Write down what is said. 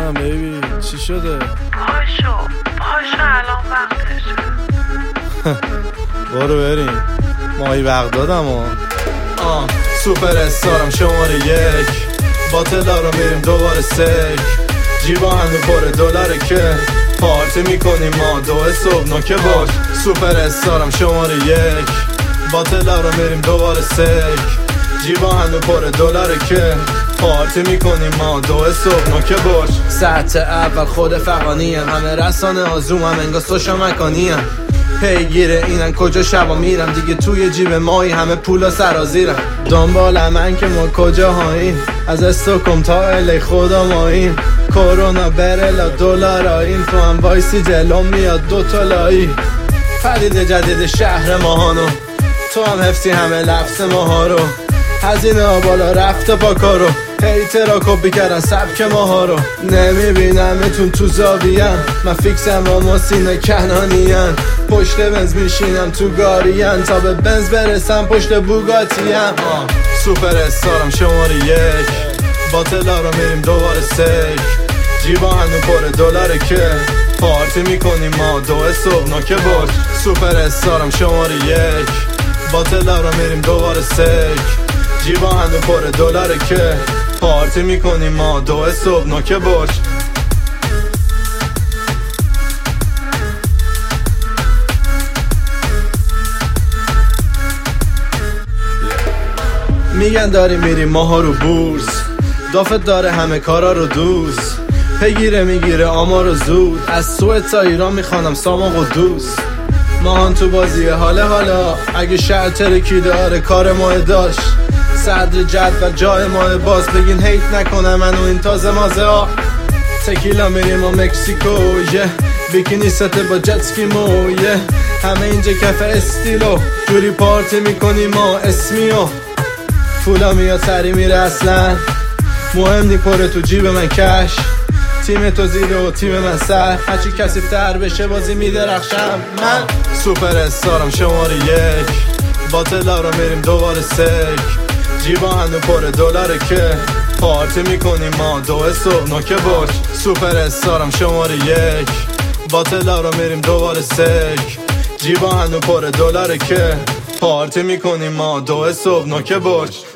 جونم بیبی، چی شده؟ پاشو الان وقتشه. برو بریم، ماهی بغدادم سوپر استارم شماره 1، باطلا رو میریم دوباره سک، جیبا هنو پر دلاره که پارتی میکنیم ما 2 صبح نوکه باش. سوپر استارم شماره 1، باطلا رو میریم دوباره سک، جیبا هنو پر دلاره که پارتی میکنیم ما 2 صبح نوکه باش. ساعت اول خود فقانی همه رسانه آزوم هم انگار سوشا مکانی هم پیگیره اینن کجا شبا میرم دیگه توی جیب مایی همه پولا سرازیرم دنبال من که ما کجا هاییم از استوکم تا الی خدا ماییم کرونا برلا دلار آییم تو هم وایسی جلوم میاد 2 تالایی پدید جدید شهر ماهانو تو هم حفظی همه لفظ ماها رو هزینه بالا رفته با کارو هیترا کپی کردن سبک ماها رو نمیبینمتون تو زاویه‌ام من فیکسم و مسین کنانیان پشت بنز میشینم تو گاریان تا به بنز برسم پشت بوگاتیم سوپر استارم شماره 1، باطلا رو میریم دوباره سک، جیبا هنو پر دلاره که پارتی میکنیم ما 2 صبح نوکه باش. سوپر استارم شماره 1، باطلا رو میریم دوباره سک، جیبا هنو پر دلاره که پارتی میکنیم ما 2 صبح نوکه باش. میگن داریم میریم ماها رو بورس دافت داره همه کارا رو دوست پیگیره میگیره آمار رو زود از سوئد تا ایران میخوانم ساماق و دوست ماهان تو بازی حالا اگه شهر ترکی داره کار ماه داشت صدر جد و جای ماه باز بگین هیت نکنه منو این تازه مازه ها تکیلا میریم و مکسیکو بیکینی سته با جتسکی همه اینجا کف استیلو جوری پارتی میکنیم ما اسمیو پولا میاد سری میره اصلا مهم نی پره تو جیب من کش تیم تو زیر و تیم من سر هرچی کسیف تر بشه بازی میدرخشم من سوپر استارم شماره 1، باطلا رو میریم دوباره سک، جیبا هنو پر دلاره که پارتی میکنیم ما 2 صبح نوکه باش. سوپر استارم شماره 1، باطلا رو میریم دوباره سک، جیبا هنو پر دلاره که پارتی میکنیم ما 2 صبح نوکه باش.